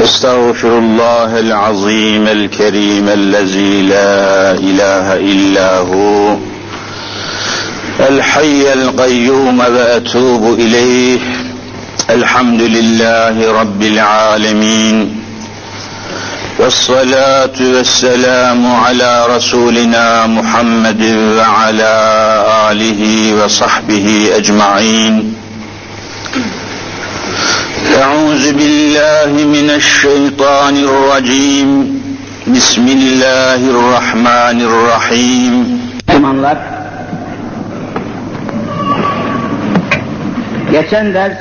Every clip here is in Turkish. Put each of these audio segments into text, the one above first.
استغفر الله العظيم الكريم الذي لا إله إلا هو الحي القيوم وأتوب إليه. الحمد لله رب العالمين والصلاة والسلام على رسولنا محمد وعلى آله وصحبه أجمعين. أعوذ بالله من الشيطان الرجيم. بسم الله الرحمن الرحيم. Müslümanlar, geçen ders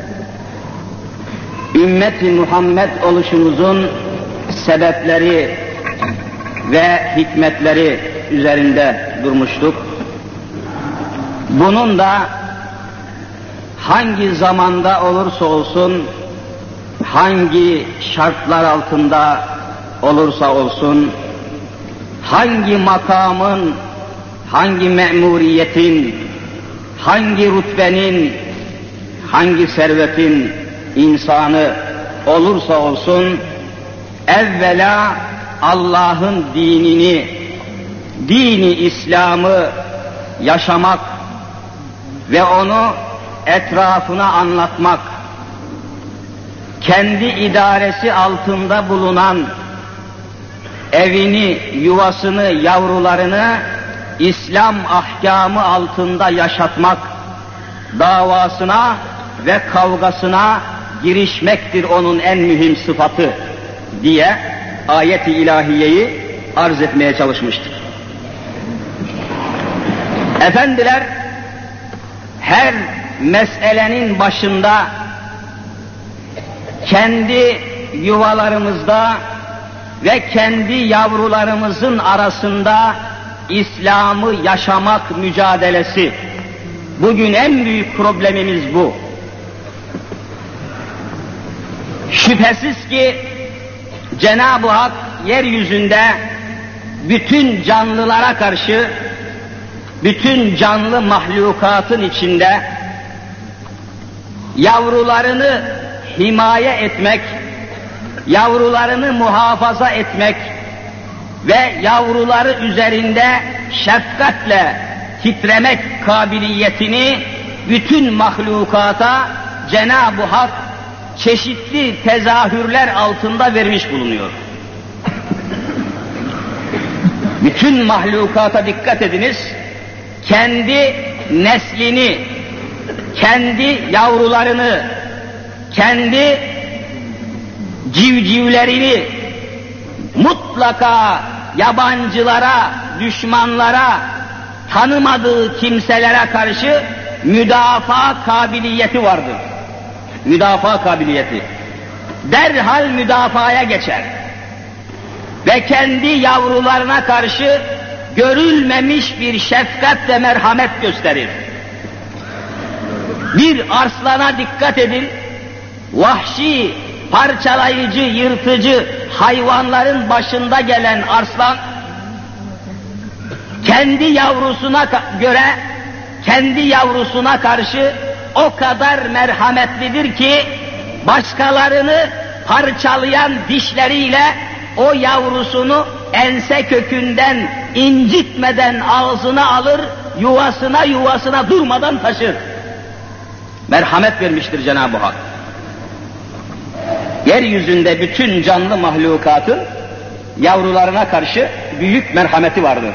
Ümmet-i Muhammed oluşumuzun sebepleri ve hikmetleri üzerinde durmuştuk. Bunun da hangi zamanda olursa olsun, hangi şartlar altında olursa olsun, hangi makamın, hangi memuriyetin, hangi rütbenin, hangi servetin insanı olursa olsun, evvela Allah'ın dinini, dini İslam'ı yaşamak ve onu etrafına anlatmak, kendi idaresi altında bulunan evini, yuvasını, yavrularını İslam ahkamı altında yaşatmak, davasına ve kavgasına girişmektir onun en mühim sıfatı diye ayet-i ilahiyeyi arz etmeye çalışmıştık. Efendiler, her meselenin başında kendi yuvalarımızda ve kendi yavrularımızın arasında İslam'ı yaşamak mücadelesi. Bugün en büyük problemimiz bu. Şüphesiz ki Cenab-ı Hak yeryüzünde bütün canlılara karşı, bütün canlı mahlukatın içinde yavrularını himaye etmek, yavrularını muhafaza etmek ve yavruları üzerinde şefkatle titremek kabiliyetini bütün mahlukata Cenab-ı Hak çeşitli tezahürler altında vermiş bulunuyor. Bütün mahlukata dikkat ediniz, kendi neslini, kendi yavrularını, kendi civcivlerini mutlaka yabancılara, düşmanlara, tanımadığı kimselere karşı müdafaa kabiliyeti vardır. Müdafaa kabiliyeti. Derhal müdafaaya geçer. Ve kendi yavrularına karşı görülmemiş bir şefkat ve merhamet gösterir. Bir arslana dikkat edin, vahşi, parçalayıcı, yırtıcı hayvanların başında gelen arslan, kendi yavrusuna göre, kendi yavrusuna karşı o kadar merhametlidir ki, başkalarını parçalayan dişleriyle o yavrusunu ense kökünden incitmeden ağzına alır, yuvasına durmadan taşır. Merhamet vermiştir Cenab-ı Hak. Yeryüzünde bütün canlı mahlukatın yavrularına karşı büyük merhameti vardır.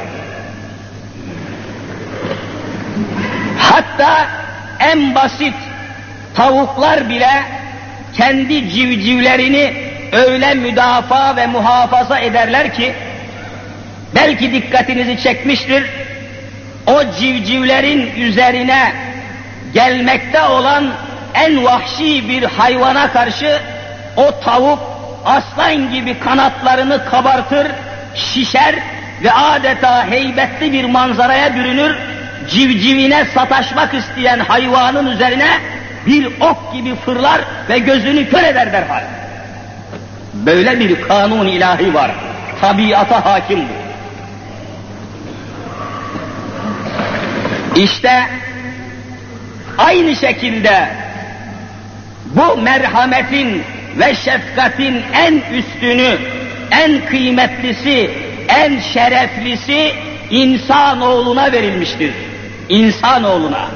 Hatta en basit tavuklar bile kendi civcivlerini öyle müdafaa ve muhafaza ederler ki, belki dikkatinizi çekmiştir, o civcivlerin üzerine gelmekte olan en vahşi bir hayvana karşı o tavuk aslan gibi kanatlarını kabartır, şişer ve adeta heybetli bir manzaraya bürünür, civcivine sataşmak isteyen hayvanın üzerine bir ok gibi fırlar ve gözünü kör eder derhal. Böyle bir kanun ilahi var, tabiata hakim bu. İşte aynı şekilde bu merhametin ve şefkatin en üstünü, en kıymetlisi, en şereflisi insanoğluna verilmiştir. İnsanoğluna.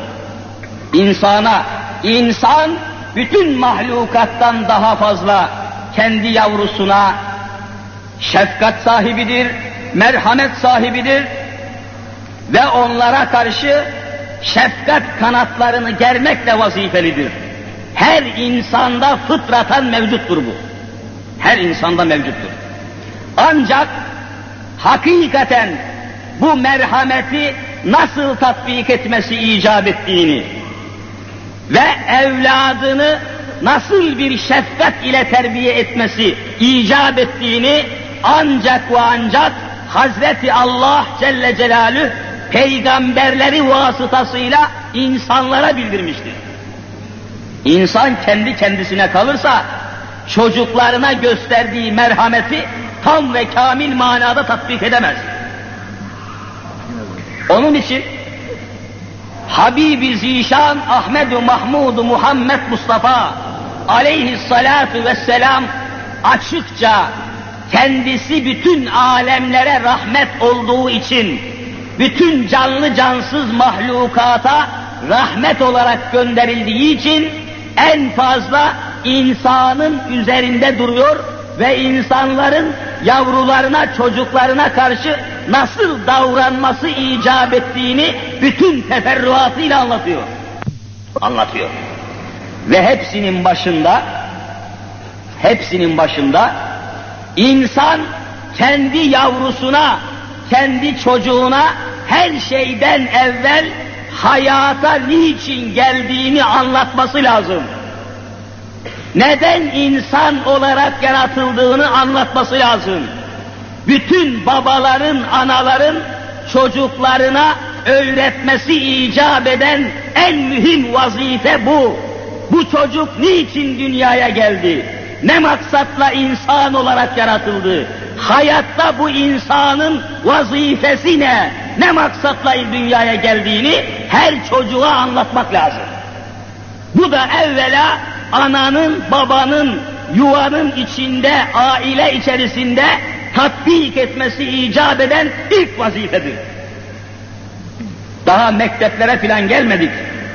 İnsan bütün mahlukattan daha fazla kendi yavrusuna şefkat sahibidir, merhamet sahibidir ve onlara karşı şefkat kanatlarını germekle vazifelidir. Her insanda fıtraten mevcuttur bu. Her insanda mevcuttur. Ancak hakikaten bu merhameti nasıl tatbik etmesi icap ettiğini ve evladını nasıl bir şefkat ile terbiye etmesi icap ettiğini ancak ve ancak Hazreti Allah Celle Celaluhu peygamberleri vasıtasıyla insanlara bildirmiştir. İnsan kendi kendisine kalırsa çocuklarına gösterdiği merhameti tam ve kamil manada tatbik edemez. Onun için Habibi Zişan Ahmed-i Mahmud-u Muhammed Mustafa aleyhissalatu vesselam açıkça kendisi bütün alemlere rahmet olduğu için bütün canlı cansız mahlukata rahmet olarak gönderildiği için en fazla insanın üzerinde duruyor ve insanların yavrularına, çocuklarına karşı nasıl davranması icap ettiğini bütün teferruatıyla anlatıyor. Ve hepsinin başında insan kendi yavrusuna, kendi çocuğuna her şeyden evvel hayata niçin geldiğini anlatması lazım. Neden insan olarak yaratıldığını anlatması lazım. Bütün babaların, anaların çocuklarına öğretmesi icap eden en mühim vazife bu. Bu çocuk niçin dünyaya geldi? Ne maksatla insan olarak yaratıldı? Hayatta bu insanın vazifesi ne? Ne maksatla dünyaya geldiğini her çocuğa anlatmak lazım. Bu da evvela ananın, babanın, yuvanın içinde, aile içerisinde tatbik etmesi icap eden ilk vazifedir. Daha mekteplere filan gelmedik.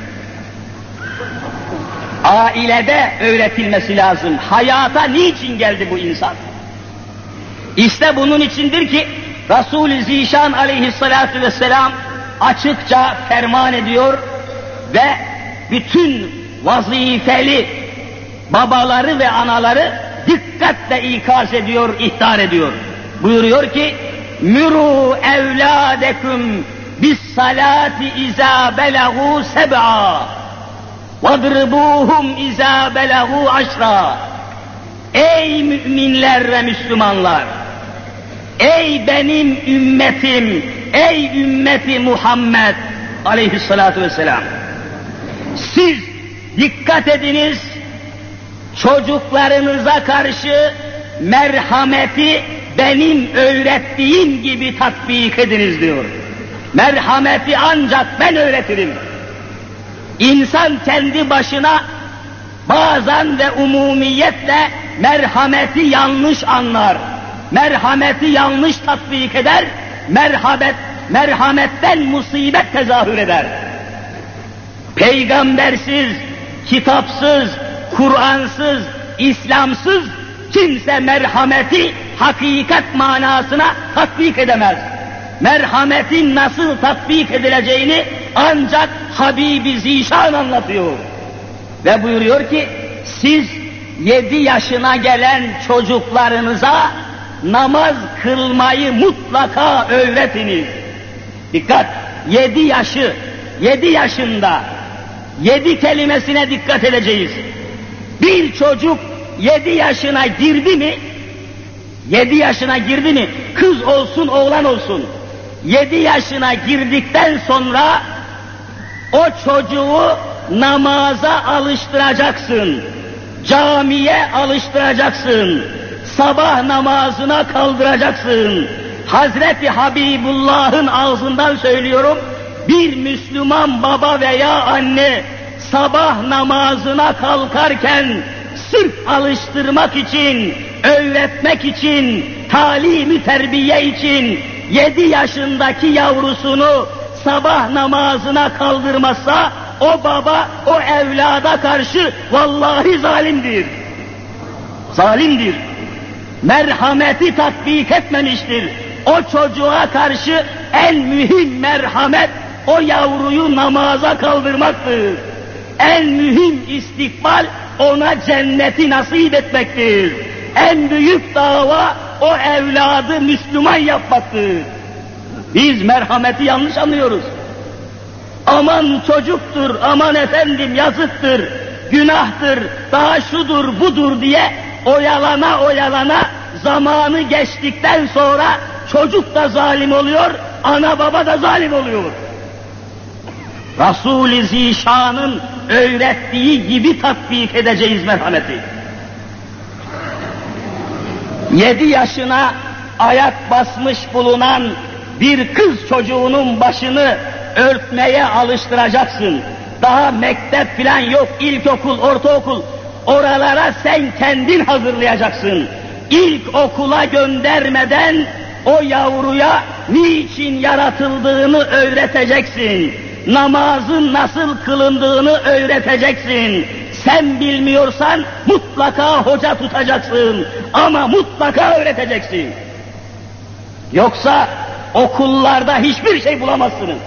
Ailede öğretilmesi lazım. Hayata niçin geldi bu insan? İşte bunun içindir ki Resul-i Zişan aleyhissalatu vesselam açıkça ferman ediyor ve bütün vazifeli babaları ve anaları dikkatle ikaz ediyor, ihtar ediyor. Buyuruyor ki: "Muru evladekum bis salati iza belagu seb'a vadribuhum iza belagu aşra." Ey müminler ve Müslümanlar! Ey benim ümmetim! Ey ümmeti Muhammed aleyhissalatu vesselam! Siz dikkat ediniz, çocuklarınıza karşı merhameti benim öğrettiğim gibi tatbik ediniz diyor. Merhameti ancak ben öğretirim. İnsan kendi başına bazen ve umumiyetle merhameti yanlış anlar. Merhameti yanlış tatbik eder. Merhametten musibet tezahür eder. Peygambersiz, kitapsız, Kur'ansız, İslamsız kimse merhameti hakikat manasına tatbik edemez. Merhametin nasıl tatbik edileceğini ancak Habibi Zişan anlatıyor. Ve buyuruyor ki, siz 7 yaşına gelen çocuklarınıza namaz kılmayı mutlaka öğretiniz. Dikkat! 7 yaşında 7 kelimesine dikkat edeceğiz. Bir çocuk 7 yaşına girdi mi, kız olsun oğlan olsun, 7 yaşına girdikten sonra o çocuğu namaza alıştıracaksın, camiye alıştıracaksın, sabah namazına kaldıracaksın. Hazreti Habibullah'ın ağzından söylüyorum, bir Müslüman baba veya anne sabah namazına kalkarken sırf alıştırmak için, öğretmek için, talim-i terbiye için 7 yaşındaki yavrusunu sabah namazına kaldırmazsa o baba o evlada karşı vallahi zalimdir. Zalimdir. Merhameti tatbik etmemiştir. O çocuğa karşı en mühim merhamet o yavruyu namaza kaldırmaktır. En mühim istikbal ona cenneti nasip etmektir. En büyük dava o evladı Müslüman yapmaktır. Biz merhameti yanlış anlıyoruz. Aman çocuktur, aman efendim yazıktır, günahtır, daha şudur budur diye oyalana zamanı geçtikten sonra çocuk da zalim oluyor, ana baba da zalim oluyor. Resul-i Zişan'ın öğrettiği gibi tatbik edeceğiz merhameti. 7 yaşına ayak basmış bulunan bir kız çocuğunun başını örtmeye alıştıracaksın. Daha mektep filan yok, ilkokul, ortaokul. Oralara sen kendin hazırlayacaksın. İlk okula göndermeden o yavruya niçin yaratıldığını öğreteceksin. Namazın nasıl kılındığını öğreteceksin. Sen bilmiyorsan mutlaka hoca tutacaksın. Ama mutlaka öğreteceksin. Yoksa okullarda hiçbir şey bulamazsınız.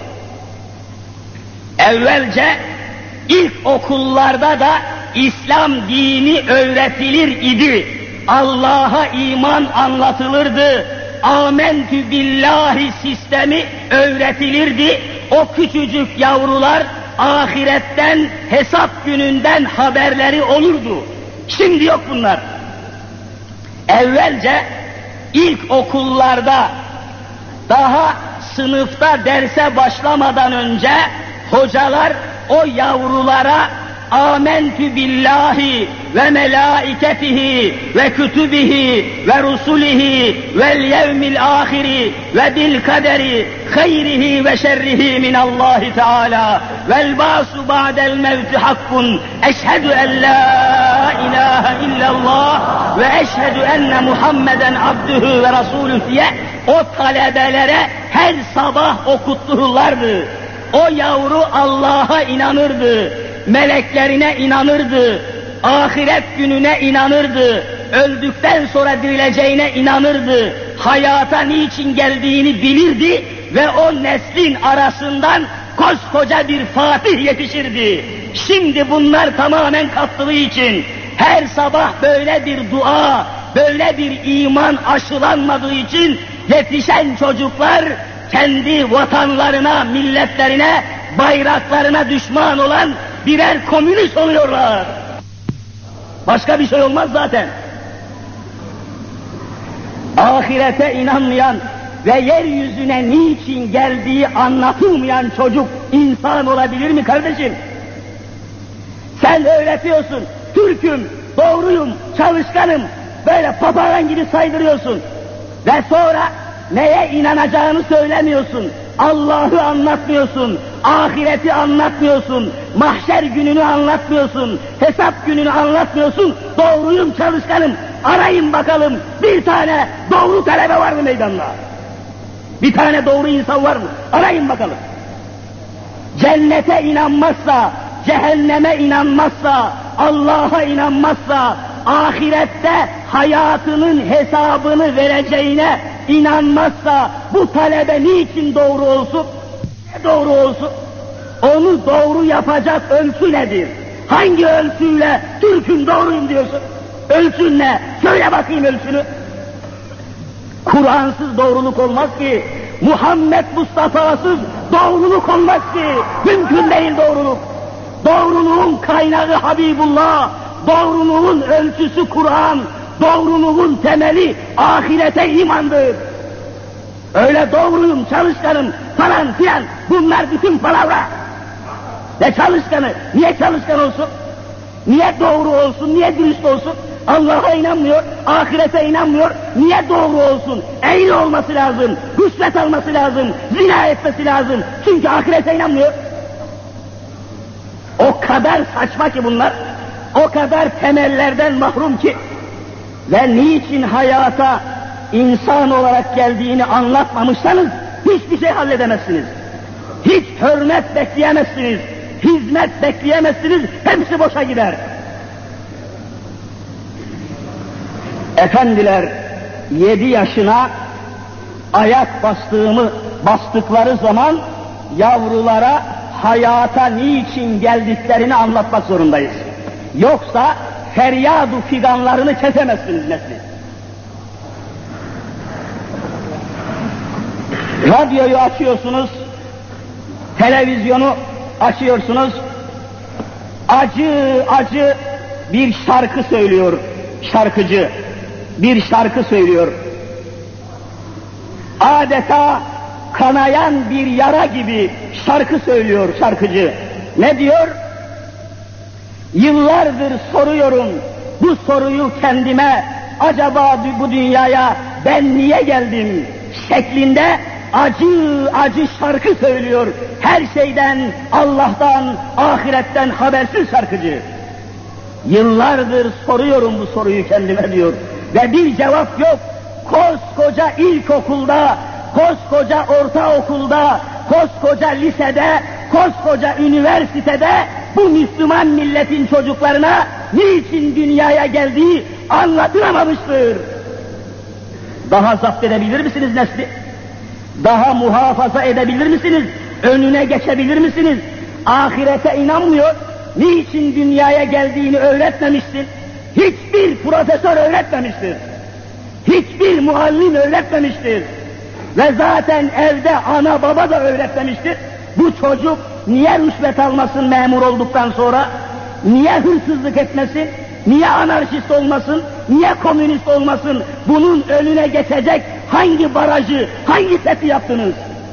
Evvelce ilk okullarda da İslam dini öğretilir idi. Allah'a iman anlatılırdı. Amentü billahi sistemi öğretilirdi. O küçücük yavrular ahiretten, hesap gününden haberleri olurdu. Şimdi yok bunlar. Evvelce ilk okullarda daha sınıfta derse başlamadan önce hocalar o yavrulara Amentü billahi ve melaiketihi ve kütübihi ve rusulihi vel yevmil ahiri ve bil kaderi hayrihi ve şerrihi minallahi teala vel basu ba'del mevti hakkun eşhedü en la ilahe illallah ve eşhedü enne Muhammeden abdühü ve rasulü diye o talebelere her sabah okuttururlardı. O yavru Allah'a inanırdı. Meleklerine inanırdı, ahiret gününe inanırdı, öldükten sonra dirileceğine inanırdı, hayata niçin geldiğini bilirdi ve o neslin arasından koskoca bir Fatih yetişirdi. Şimdi bunlar tamamen kalktığı için her sabah böyle bir dua, böyle bir iman aşılanmadığı için yetişen çocuklar kendi vatanlarına, milletlerine, bayraklarına düşman olan birer komünist oluyorlar. Başka bir şey olmaz zaten. Ahirete inanmayan ve yeryüzüne niçin geldiği anlatılmayan çocuk insan olabilir mi kardeşim? Sen öğretiyorsun, Türk'üm, doğruyum, çalışkanım, böyle papağan gibi saydırıyorsun ve sonra neye inanacağını söylemiyorsun. Allah'ı anlatmıyorsun, ahireti anlatmıyorsun, mahşer gününü anlatmıyorsun, hesap gününü anlatmıyorsun, doğruyum, çalışkanım, arayın bakalım bir tane doğru talebe var mı meydanda? Bir tane doğru insan var mı? Arayın bakalım. Cennete inanmazsa, cehenneme inanmazsa, Allah'a inanmazsa, ahirette hayatının hesabını vereceğine inanmazsa bu talebe niçin doğru olsun? Ne doğru olsun? Onu doğru yapacak ölçü nedir? Hangi ölçüyle Türk'üm doğruyum diyorsun? Ölçün ne? Söyle bakayım ölçünü. Kur'ansız doğruluk olmaz ki. Muhammed Mustafa'sız doğruluk olmaz ki. Mümkün değil doğruluk. Doğruluğun kaynağı Habibullah. Doğruluğun ölçüsü Kur'an. Doğruluğun temeli ahirete imandır. Öyle doğruyum, çalışkanım falan filan, bunlar bütün palavra. Ne çalışkanı? Niye çalışkan olsun? Niye doğru olsun? Niye dürüst olsun? Allah'a inanmıyor, ahirete inanmıyor. Niye doğru olsun? Eğri olması lazım, rüşvet alması lazım, zina etmesi lazım. Çünkü ahirete inanmıyor. O kadar saçma ki bunlar. o kadar temellerden mahrum ki ve niçin hayata insan olarak geldiğini anlatmamışsanız hiçbir şey halledemezsiniz. Hiç hürmet bekleyemezsiniz, hizmet bekleyemezsiniz, hepsi boşa gider. Efendiler 7 yaşına ayak bastıkları zaman yavrulara hayata niçin geldiklerini anlatmak zorundayız. Yoksa feryadu figanlarını kesemezsiniz nesli. Radyoyu açıyorsunuz, televizyonu açıyorsunuz, acı acı bir şarkı söylüyor, şarkıcı bir şarkı söylüyor. Adeta kanayan bir yara gibi şarkı söylüyor şarkıcı. Ne diyor? Yıllardır soruyorum bu soruyu kendime, acaba bu dünyaya ben niye geldim şeklinde acı acı şarkı söylüyor. Her şeyden, Allah'tan, ahiretten habersiz şarkıcı. Yıllardır soruyorum bu soruyu kendime diyor. Ve bir cevap yok. Koskoca ilkokulda, koskoca ortaokulda, koskoca lisede, koskoca üniversitede bu Müslüman milletin çocuklarına niçin dünyaya geldiği anlatılamamıştır. Daha zapt edebilir misiniz nesli? Daha muhafaza edebilir misiniz? Önüne geçebilir misiniz? Ahirete inanmıyor, niçin dünyaya geldiğini öğretmemişsin. Hiçbir profesör öğretmemiştir. Hiçbir muallim öğretmemiştir. Ve zaten evde ana baba da öğretmemiştir. Bu çocuk niye rüşvet almasın memur olduktan sonra? Niye hırsızlık etmesin? Niye anarşist olmasın? Niye komünist olmasın? Bunun önüne geçecek hangi barajı, hangi seti yaptınız?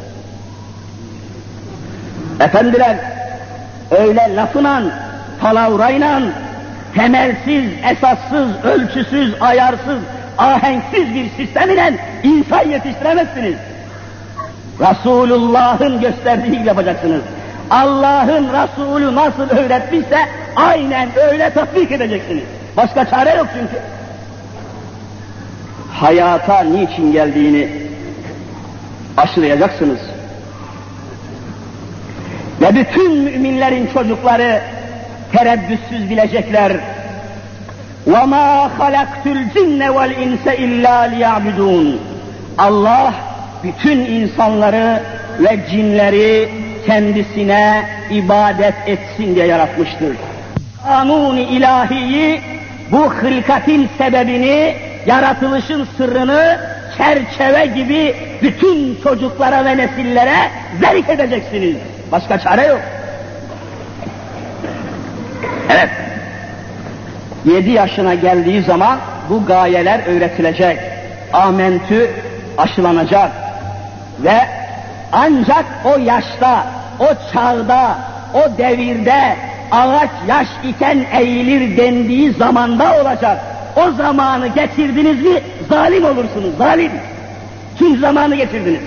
Efendiler, öyle lafla, palavrayla, temelsiz, esassız, ölçüsüz, ayarsız, ahenksiz bir sistem ile insan yetiştiremezsiniz. Resulullah'ın gösterdiği yapacaksınız. Allah'ın Resulü nasıl öğretmişse aynen öyle tatbik edeceksiniz. Başka çare yok çünkü. Hayata niçin geldiğini aşılayacaksınız. Ve bütün müminlerin çocukları tereddütsüz bilecekler. وَمَا خَلَقْتُ الْجِنَّ وَالْاِنْسَ اِلَّا لِيَعْبُدُونَ. Allah bütün insanları ve cinleri kendisine ibadet etsin diye yaratmıştır. Kanun-i ilahiyi, bu hılkatin sebebini, yaratılışın sırrını çerçeve gibi bütün çocuklara ve nesillere zerk edeceksiniz. Başka çare yok. Evet. 7 yaşına geldiği zaman bu gayeler öğretilecek. Amentü aşılanacak. Ve ancak o yaşta, o çağda, o devirde ağaç yaş iken eğilir dendiği zamanda olacak. O zamanı geçirdiniz mi zalim olursunuz, zalim. Kim zamanı getirdiniz?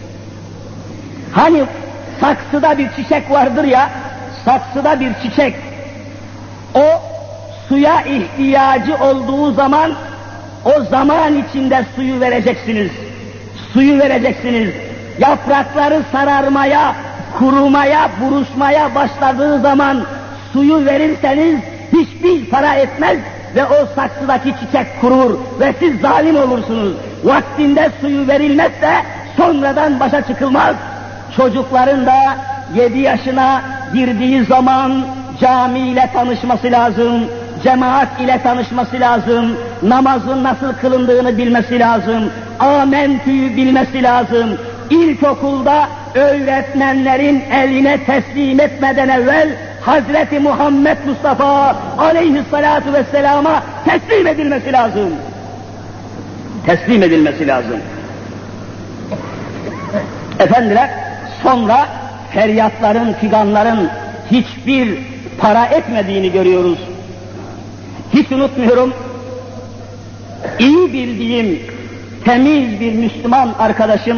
Hani saksıda bir çiçek vardır ya, saksıda bir çiçek, o suya ihtiyacı olduğu zaman, o zaman içinde suyu vereceksiniz. Suyu vereceksiniz. Yaprakları sararmaya, kurumaya, buruşmaya başladığı zaman suyu verirseniz hiçbir para etmez ve o saksıdaki çiçek kurur ve siz zalim olursunuz. Vaktinde suyu verilmezse sonradan başa çıkılmaz. Çocukların da 7 yaşına girdiği zaman camiyle tanışması lazım, cemaat ile tanışması lazım, namazın nasıl kılındığını bilmesi lazım, amentüyü bilmesi lazım. İlkokulda öğretmenlerin eline teslim etmeden evvel Hazreti Muhammed Mustafa aleyhissalatu vesselama teslim edilmesi lazım. Teslim edilmesi lazım. Efendiler, sonra feryatların, figanların hiçbir para etmediğini görüyoruz. Hiç unutmuyorum, iyi bildiğim temiz bir Müslüman arkadaşım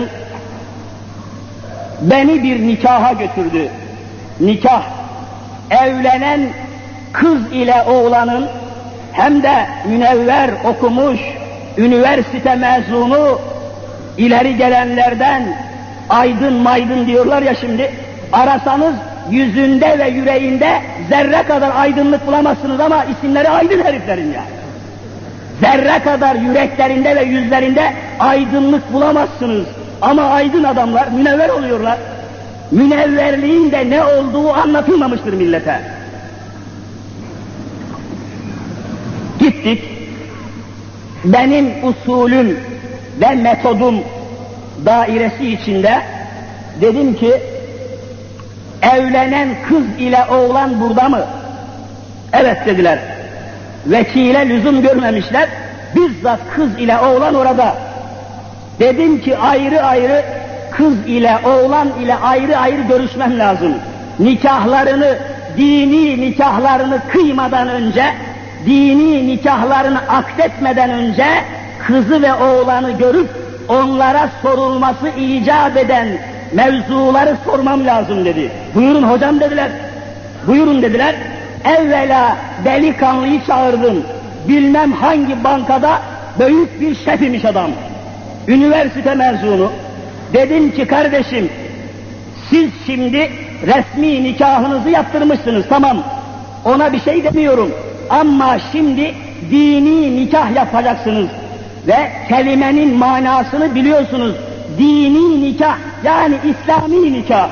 beni bir nikaha götürdü. Nikah, evlenen kız ile oğlanın hem de münevver okumuş, üniversite mezunu, ileri gelenlerden aydın maydın diyorlar ya şimdi, arasanız yüzünde ve yüreğinde zerre kadar aydınlık bulamazsınız ama isimleri aydın heriflerin ya. Zerre kadar yüreklerinde ve yüzlerinde aydınlık bulamazsınız ama aydın adamlar, münevver oluyorlar. Münevverliğin de ne olduğu anlatılmamıştır millete. Gittik, benim usulüm ve metodum dairesi içinde dedim ki, evlenen kız ile oğlan burada mı? Evet dediler. Vekile lüzum görmemişler, bizzat kız ile oğlan orada. Dedim ki ayrı ayrı kız ile oğlan ile ayrı ayrı görüşmem lazım. Nikahlarını, dini nikahlarını kıymadan önce, dini nikahlarını akdetmeden önce kızı ve oğlanı görüp onlara sorulması icap eden mevzuları sormam lazım dedi. Buyurun hocam dediler. Buyurun dediler. Evvela delikanlıyı çağırdım. Bilmem hangi bankada büyük bir şef imiş adam. Üniversite mezunu. Dedim ki kardeşim, siz şimdi resmi nikahınızı yaptırmışsınız, tamam. Ona bir şey demiyorum. Ama şimdi dini nikah yapacaksınız. Ve kelimenin manasını biliyorsunuz. Dini nikah, yani İslami nikah.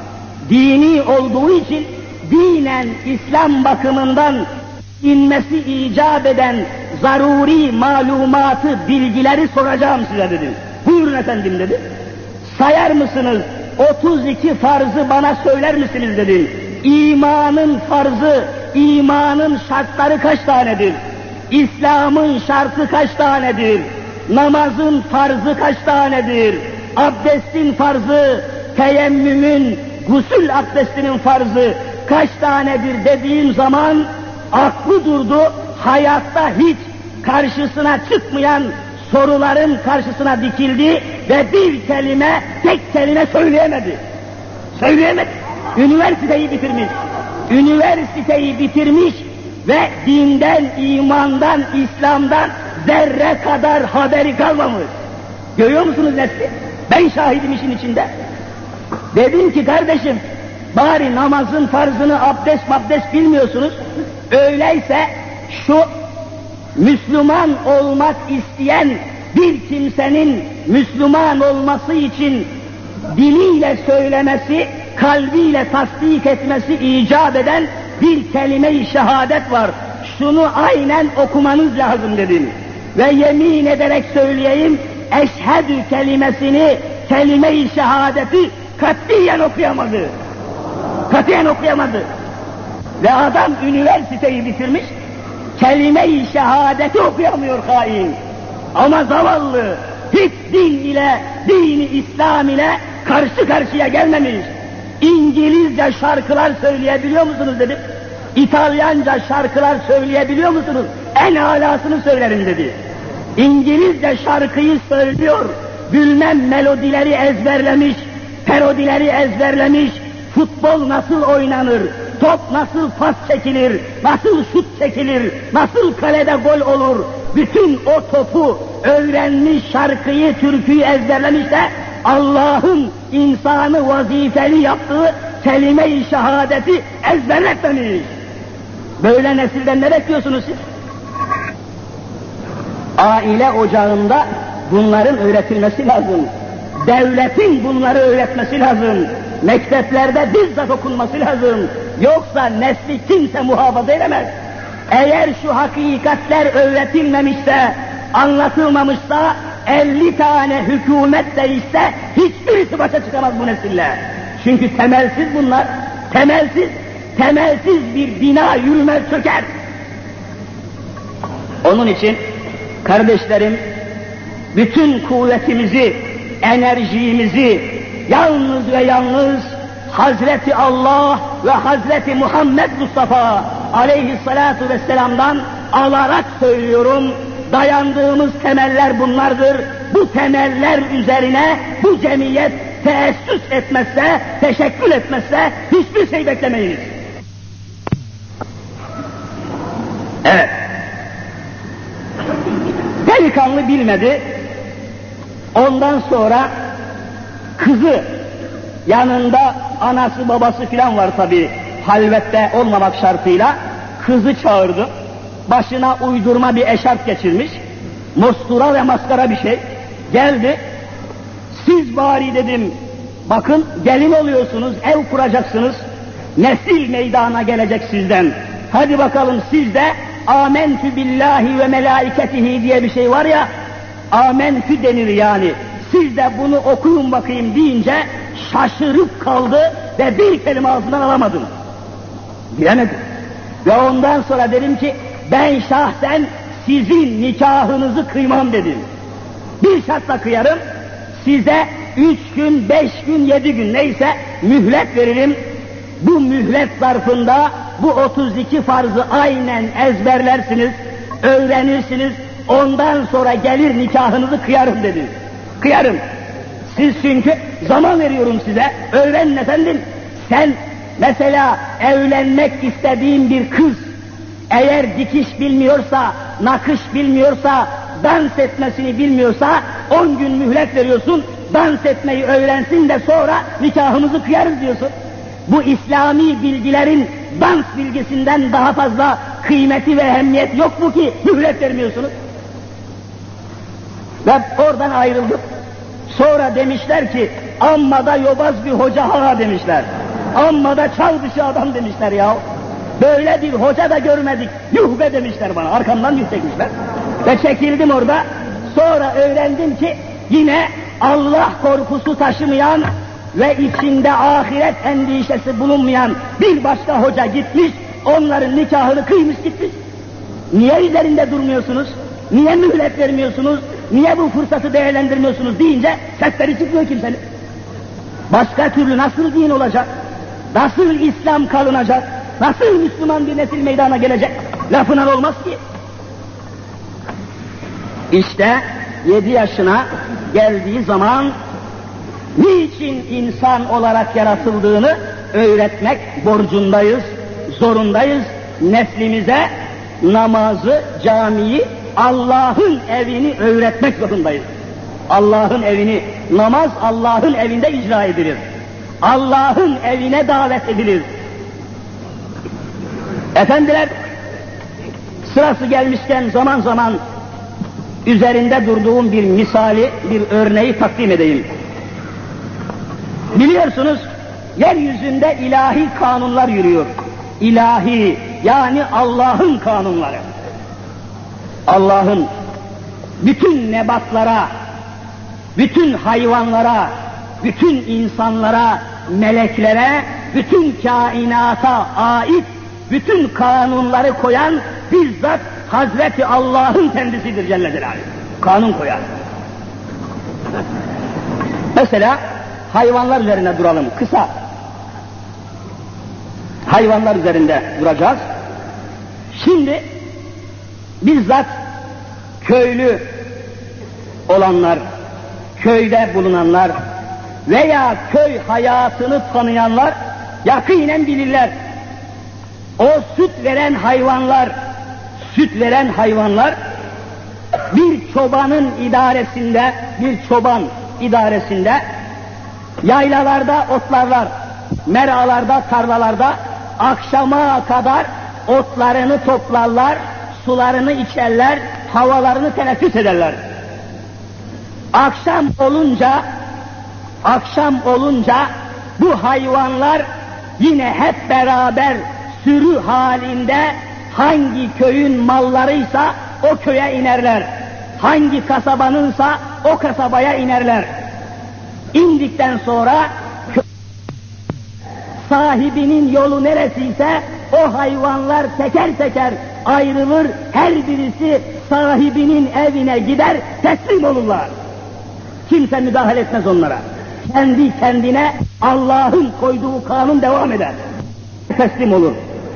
Dini olduğu için dinen İslam bakımından inmesi icap eden zaruri malumatı, bilgileri soracağım size dedim. Buyurun efendim dedi. Sayar mısınız? 32 farzı bana söyler misiniz dedim. İmanın farzı, imanın şartları kaç tanedir? İslam'ın şartı kaç tanedir? Namazın farzı kaç tanedir? Abdestin farzı, teyemmümün, gusül abdestinin farzı kaç tanedir dediğim zaman aklı durdu, hayatta hiç karşısına çıkmayan soruların karşısına dikildi ve bir kelime, tek kelime söyleyemedi. Söyleyemedi. Üniversiteyi bitirmiş. Üniversiteyi bitirmiş ve dinden, imandan, İslam'dan zerre kadar haberi kalmamış. Görüyor musunuz nesli? Ben şahidim işin içinde. Dedim ki kardeşim, bari namazın farzını abdest bilmiyorsunuz. Öyleyse şu Müslüman olmak isteyen bir kimsenin Müslüman olması için diliyle söylemesi, kalbiyle tasdik etmesi icap eden bir kelime-i şehadet var. Şunu aynen okumanız lazım dedim. Ve yemin ederek söyleyeyim, eşhedü kelimesini, kelime-i şehadeti katiyen okuyamadı. Katiyen okuyamadı. Ve adam üniversiteyi bitirmiş, kelime-i şehadeti okuyamıyor hain. Ama zavallı, hiç din ile, dini İslam ile karşı karşıya gelmemiş. İngilizce şarkılar söyleyebiliyor musunuz dedim. İtalyanca şarkılar söyleyebiliyor musunuz? En alasını söylerim dedi. İngilizce şarkıyı söylüyor, bilmem melodileri ezberlemiş, parodileri ezberlemiş, futbol nasıl oynanır, top nasıl pas çekilir, nasıl şut çekilir, nasıl kalede gol olur, bütün o topu öğrenmiş, şarkıyı, türküyü ezberlemiş de Allah'ın insanı vazifeli yaptığı kelime-i şehadeti ezberletmemiş. Böyle nesilden ne bekliyorsunuz siz? Aile ocağında bunların öğretilmesi lazım. Devletin bunları öğretmesi lazım. Mekteplerde bizzat okunması lazım. Yoksa nesli kimse muhafaza edemez. Eğer şu hakikatler öğretilmemişse, anlatılmamışsa, 50 tane hükümet değişse hiçbirisi başa çıkamaz bu nesille. Çünkü temelsiz bunlar, temelsiz bir bina yürümez, çöker. Onun için kardeşlerim, bütün kuvvetimizi, enerjimizi yalnız ve yalnız Hazreti Allah ve Hazreti Muhammed Mustafa aleyhissalatu vesselam'dan alarak söylüyorum. Dayandığımız temeller bunlardır. Bu temeller üzerine bu cemiyet teessüs etmezse, teşekkül etmezse hiçbir şey beklemeyiz. Evet. Delikanlı bilmedi. Ondan sonra kızı, yanında anası babası filan var tabii, halvette olmamak şartıyla, kızı çağırdı. Başına uydurma bir eşarp geçirmiş, mostura ve maskara bir şey. Geldi, siz bari dedim, bakın gelin oluyorsunuz, ev kuracaksınız, nesil meydana gelecek sizden. Hadi bakalım siz de âmentü billahi ve melâiketihi diye bir şey var ya, âmentü denir yani. Siz de bunu okuyun bakayım deyince şaşırıp kaldı ve bir kelime ağzından alamadım. Bilemedi. Ve ondan sonra dedim ki, ben şahsen sizin nikahınızı kıymam dedim. Bir şartla kıyarım, size 3 gün, 5 gün, 7 gün neyse mühlet veririm. Bu mühlet zarfında bu 32 farzı aynen ezberlersiniz, öğrenirsiniz, ondan sonra gelir nikahınızı kıyarım dedi. Kıyarım. Siz çünkü zaman veriyorum size, öğrenin efendim. Sen mesela evlenmek istediğin bir kız, eğer dikiş bilmiyorsa, nakış bilmiyorsa, dans etmesini bilmiyorsa 10 gün mühlet veriyorsun, dans etmeyi öğrensin de sonra nikahımızı kıyarız diyorsun. Bu İslami bilgilerin dans bilgisinden daha fazla kıymeti ve ehemmiyet yok mu ki mühlet vermiyorsunuz? Ve oradan ayrıldık. Sonra demişler ki, amma da yobaz bir hoca ha demişler. Amma da çal dışı adam demişler ya. Böyle bir hoca da görmedik. Yuh be demişler bana. Arkamdan yuh çekmişler. Ve çekildim orada. Sonra öğrendim ki yine Allah korkusu taşımayan ve içinde ahiret endişesi bulunmayan bir başka hoca gitmiş, onların nikahını kıymış gitmiş. Niye üzerinde durmuyorsunuz? Niye mühlet vermiyorsunuz? Niye bu fırsatı değerlendirmiyorsunuz deyince sesleri çıkmıyor kimsenin. Başka türlü nasıl din olacak? Nasıl İslam kalınacak? Nasıl Müslüman bir nesil meydana gelecek? Lafından olmaz ki. İşte 7 yaşına geldiği zaman niçin insan olarak yaratıldığını öğretmek borcundayız, zorundayız. Neslimize namazı, camiyi, Allah'ın evini öğretmek zorundayız. Allah'ın evini, namaz Allah'ın evinde icra edilir. Allah'ın evine davet edilir. Efendiler, sırası gelmişken zaman zaman üzerinde durduğum bir misali, bir örneği takdim edeyim. Biliyorsunuz, yeryüzünde ilahi kanunlar yürüyor. İlahi, yani Allah'ın kanunları. Allah'ın bütün nebatlara, bütün hayvanlara, bütün insanlara, meleklere, bütün kainata ait bütün kanunları koyan bizzat Hazreti Allah'ın kendisidir Celle Celaluhu. Kanun koyar. Mesela hayvanlar üzerine duralım kısa. Hayvanlar üzerinde duracağız. Şimdi bizzat köylü olanlar, köyde bulunanlar veya köy hayatını tanıyanlar yakinen bilirler. O süt veren hayvanlar bir çobanın idaresinde yaylalarda otlarlar, meralarda, tarlalarda akşama kadar otlarını toplarlar, sularını içerler, havalarını teneffüs ederler. Akşam olunca bu hayvanlar yine hep beraber sürü halinde hangi köyün mallarıysa o köye inerler. Hangi kasabanınsa o kasabaya inerler. İndikten sonra sahibinin yolu neresiyse o hayvanlar teker teker ayrılır, her birisi sahibinin evine gider, teslim olurlar. Kimse müdahale etmez onlara. Kendi kendine Allah'ın koyduğu kanun devam eder. Teslim olur.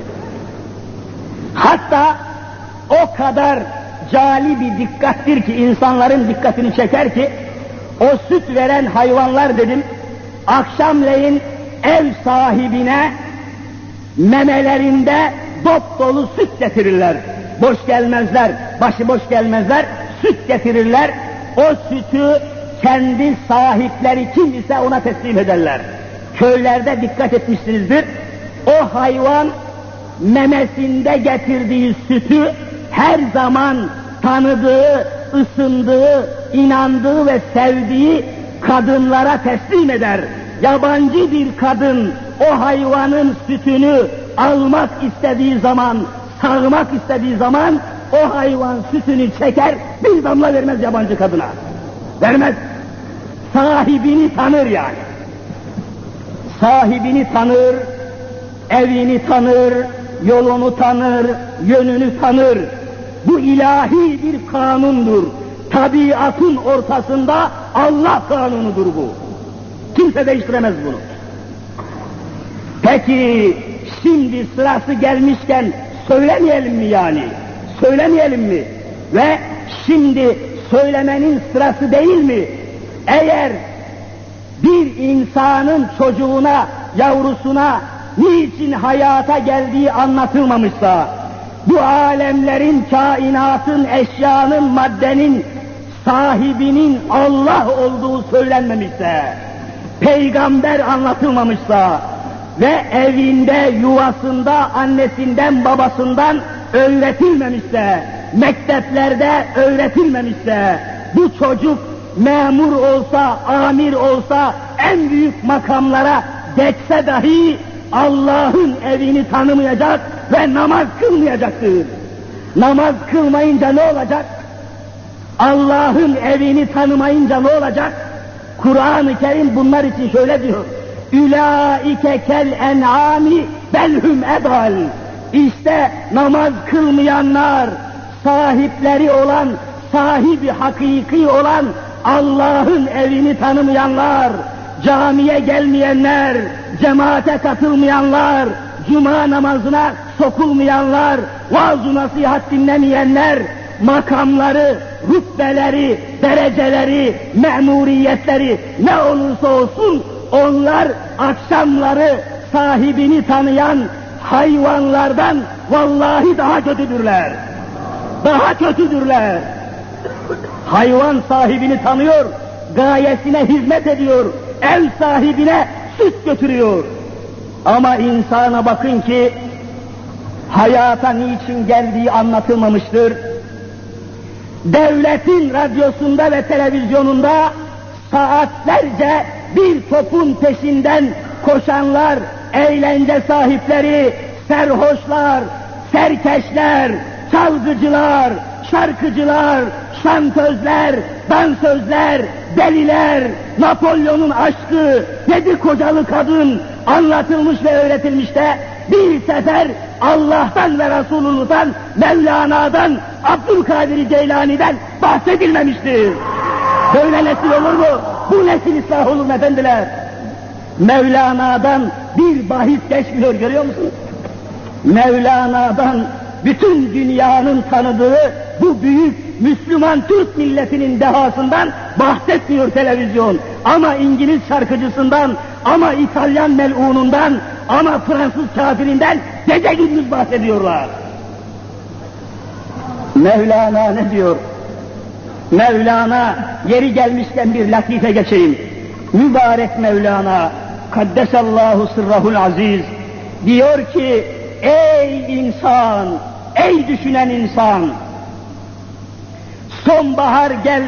Hatta o kadar cali bir dikkattir ki, insanların dikkatini çeker ki, o süt veren hayvanlar dedim, akşamleyin ev sahibine memelerinde dop dolu süt getirirler. boş gelmezler, başıboş gelmezler, süt getirirler. O sütü kendi sahipleri kim ise ona teslim ederler. Köylerde dikkat etmişsinizdir, o hayvan memesinde getirdiği sütü her zaman tanıdığı, ısındığı, inandığı ve sevdiği kadınlara teslim eder. Yabancı bir kadın o hayvanın sütünü almak istediği zaman, sağmak istediği zaman o hayvan sütünü çeker, bir damla vermez yabancı kadına. Vermez. Sahibini tanır yani. Sahibini tanır, evini tanır, yolunu tanır, yönünü tanır. Bu ilahi bir kanundur. Tabiatın ortasında Allah kanunudur bu. Kimse değiştiremez bunu. Peki şimdi sırası gelmişken söylemeyelim mi yani? Söylemeyelim mi? Ve şimdi söylemenin sırası değil mi? Eğer bir insanın çocuğuna, yavrusuna niçin hayata geldiği anlatılmamışsa, bu alemlerin, kainatın, eşyanın, maddenin sahibinin Allah olduğu söylenmemişse, peygamber anlatılmamışsa ve evinde, yuvasında, annesinden, babasından öğretilmemişse, mekteplerde öğretilmemişse, bu çocuk memur olsa, amir olsa, en büyük makamlara geçse dahi Allah'ın evini tanımayacak ve namaz kılmayacaktır. Namaz kılmayınca ne olacak? Allah'ın evini tanımayınca ne olacak? Kur'an-ı Kerim bunlar için şöyle diyor: Ülaike kel en'ami belhum edal. İşte namaz kılmayanlar, sahipleri olan, sahibi hakiki olan Allah'ın evini tanımayanlar, camiye gelmeyenler, cemaate katılmayanlar, cuma namazına sokulmayanlar, vaaz-ı nasihat dinlemeyenler, makamları, rütbeleri, dereceleri, memuriyetleri ne olursa olsun onlar akşamları sahibini tanıyan hayvanlardan vallahi daha kötüdürler. Daha kötüdürler. Hayvan sahibini tanıyor, gayesine hizmet ediyor, ev sahibine süt götürüyor. Ama insana bakın ki hayata niçin geldiği anlatılmamıştır. Devletin radyosunda ve televizyonunda saatlerce bir topun peşinden koşanlar, eğlence sahipleri, serhoşlar, serkeşler, çalgıcılar, şarkıcılar, şantözler, dansözler, deliler, Napolyon'un aşkı, 7 kocalı kadın anlatılmış ve öğretilmiş de bir sefer Allah'tan ve Resulullah'tan, Mevlana'dan, Abdülkadir Geylani'den bahsedilmemiştir. Böyle nesil olur mu? Bu nesil ıslah olur mu efendiler? Mevlana'dan bir bahis geçmiyor, görüyor musunuz? Mevlana'dan bütün dünyanın tanıdığı bu büyük Müslüman Türk milletinin dehasından bahsetmiyor televizyon. Ama İngiliz şarkıcısından, ama İtalyan melunundan, ama Fransız kafirinden gece gündüz bahsediyorlar. Mevlana ne diyor? Mevlana, yeri gelmişken bir latife geçeyim. Mübarek Mevlana, Kaddesallahu sırrahul aziz, diyor ki, ey insan, ey düşünen insan, sonbahar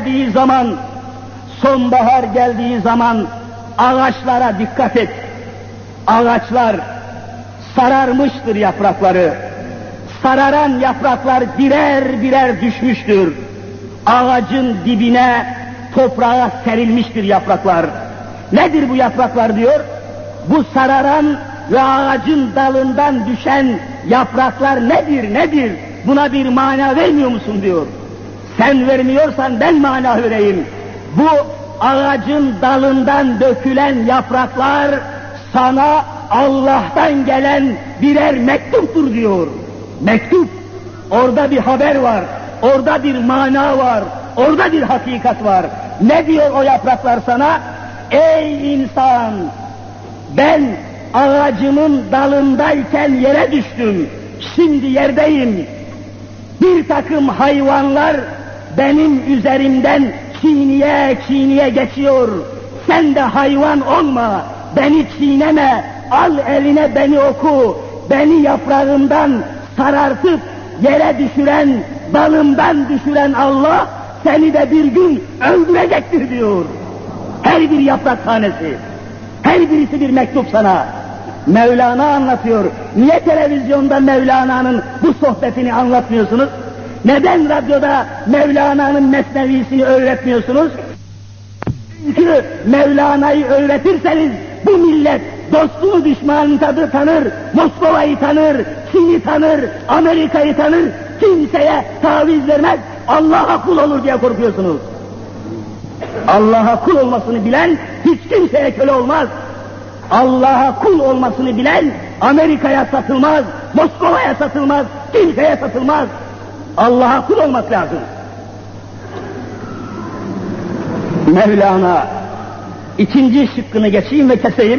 geldiği zaman ağaçlara dikkat et. Ağaçlar sararmıştır yaprakları. Sararan yapraklar birer birer düşmüştür. Ağacın dibine, toprağa serilmiştir yapraklar. Nedir bu yapraklar diyor? Bu sararan ve ağacın dalından düşen yapraklar nedir? Buna bir mana vermiyor musun diyor. Sen vermiyorsan ben mana vereyim. Bu ağacın dalından dökülen yapraklar sana Allah'tan gelen birer mektuptur diyor. Mektup. Orada bir haber var. Orada bir mana var. Orada bir hakikat var. Ne diyor o yapraklar sana? Ey insan! Ben ağacımın dalındayken yere düştüm. Şimdi yerdeyim. Bir takım hayvanlar benim üzerimden çiğniye çiğniye geçiyor. Sen de hayvan olma, beni çiğneme, al eline beni oku. Beni yaprağımdan sarartıp yere düşüren, dalımdan düşüren Allah seni de bir gün öldürecektir diyor. Her bir yaprak tanesi, her birisi bir mektup sana. Mevlana anlatıyor. Niye televizyonda Mevlana'nın bu sohbetini anlatmıyorsunuz? Neden radyoda Mevlana'nın mesnevisini öğretmiyorsunuz? Çünkü Mevlana'yı öğretirseniz bu millet dostluğu düşmanını tanır, Moskova'yı tanır, Çin'i tanır, Amerika'yı tanır, kimseye taviz vermez, Allah'a kul olur diye korkuyorsunuz. Allah'a kul olmasını bilen hiç kimseye köle olmaz. Allah'a kul olmasını bilen Amerika'ya satılmaz, Moskova'ya satılmaz, kimseye satılmaz. Allah'a kul olmak lazım. Mevlana, ikinci şıkkını geçeyim ve keseyim.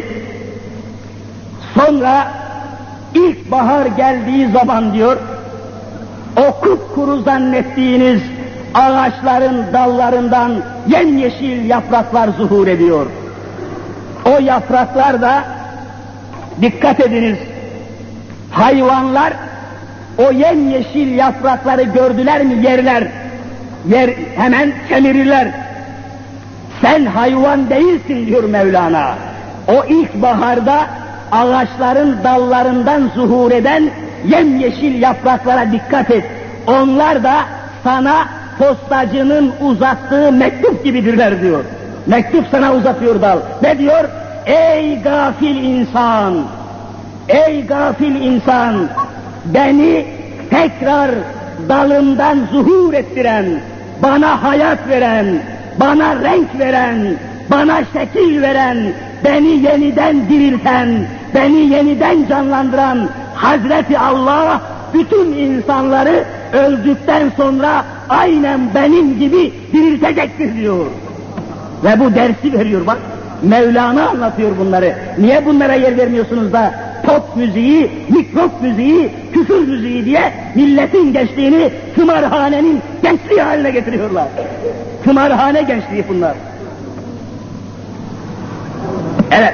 Sonra ilkbahar geldiği zaman diyor, o kupkuru zannettiğiniz ağaçların dallarından yemyeşil yapraklar zuhur ediyor. O yapraklar da, dikkat ediniz, hayvanlar o yemyeşil yaprakları gördüler mi yerler, hemen kemirirler. Sen hayvan değilsin diyor Mevlana. O ilkbaharda ağaçların dallarından zuhur eden yemyeşil yapraklara dikkat et. Onlar da sana postacının uzattığı mektup gibidirler diyor. Mektup sana uzatıyor dal. Ne diyor? Ey gafil insan! Ey gafil insan! Beni tekrar dalımdan zuhur ettiren, bana hayat veren, bana renk veren, bana şekil veren, beni yeniden dirilten, beni yeniden canlandıran Hazreti Allah bütün insanları öldükten sonra aynen benim gibi diriltecektir diyor. Ve bu dersi veriyor bak. Mevlana anlatıyor bunları. Niye bunlara yer vermiyorsunuz da pop müziği, mikrop müziği, küfür müziği diye milletin gençliğini tımarhanenin gençliği haline getiriyorlar. Tımarhane gençliği bunlar. Evet.